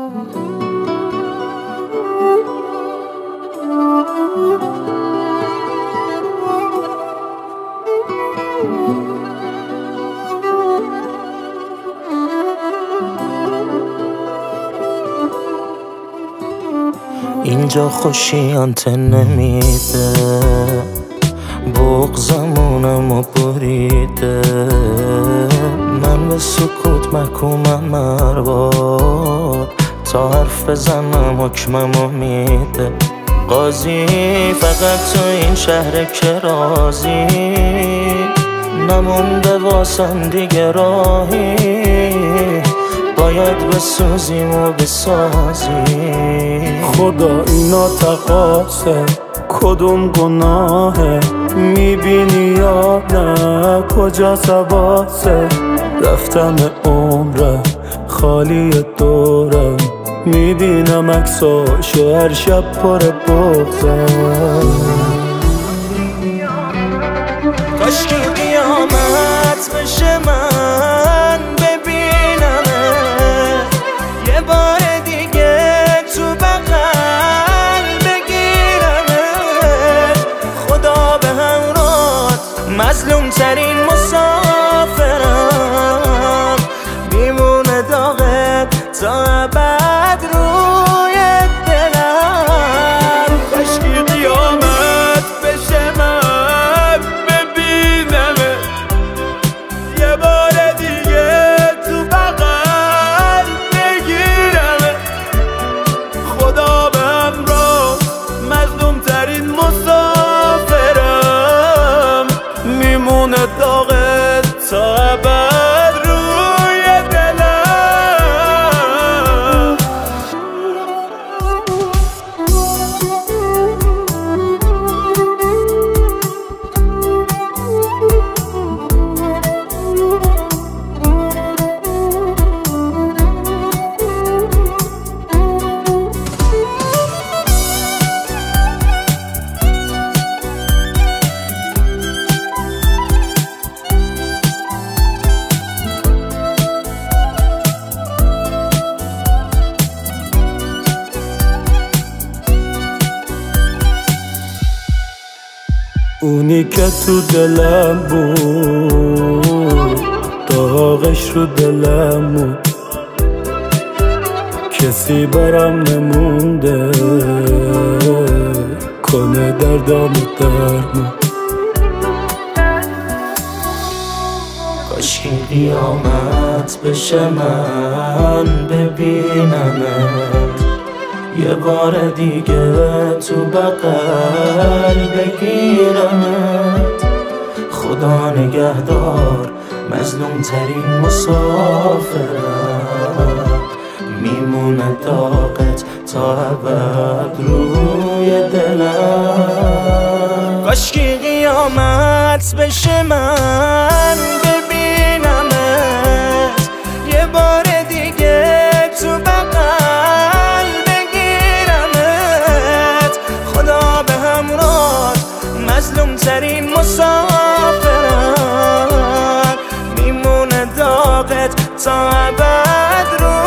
اینجا خوشی انته نمیده، بغضمونمو بریده، من به سکوت محکومم مرباد، تا حرف بزنم حکممو میده. قاضی فقط تو این شهر که راضی، نمونده واسم دیگه راهی، باید بسوزیم و بسازیم. خدا اینا تقاصه کدوم گناهه، میبینی یا نه کجا سباسه؟ رفتم عمره خالی دورم، میبینم عکساشو هر شب پر بغضم. کاشکی قیامت بشه من ببینمه، یه بار دیگه تو بغل بگیرمه. خدا به همراهت مظلوم ترین مسافرم، میمونه داغت تا ابد روی دلم. کاشکی قیامت بشه من ببینمه، یه بار دیگه تو بغل بگیرمه. خدا به همراه مظلوم ترین مسافرم، میمونه داغت تا ابد روی دلم. اونی که تو دلم بود، داغش رو دلم بود، کسی برام نمونده کنه دردم درمون. کاشکی قیامت بشه من ببینمت، یه بار دیگه تو بغل بگیرمت. خدا نگهدار مظلوم ترین مسافرم، میمونه داغت تا ابد روی دلم. کاشکی قیامت بشه من ببینمت، یه بار دیگه تو بغل بگیرمت. خدا به همراهت مظلوم ترین مسافرم، میمونه داغت تا ابد رو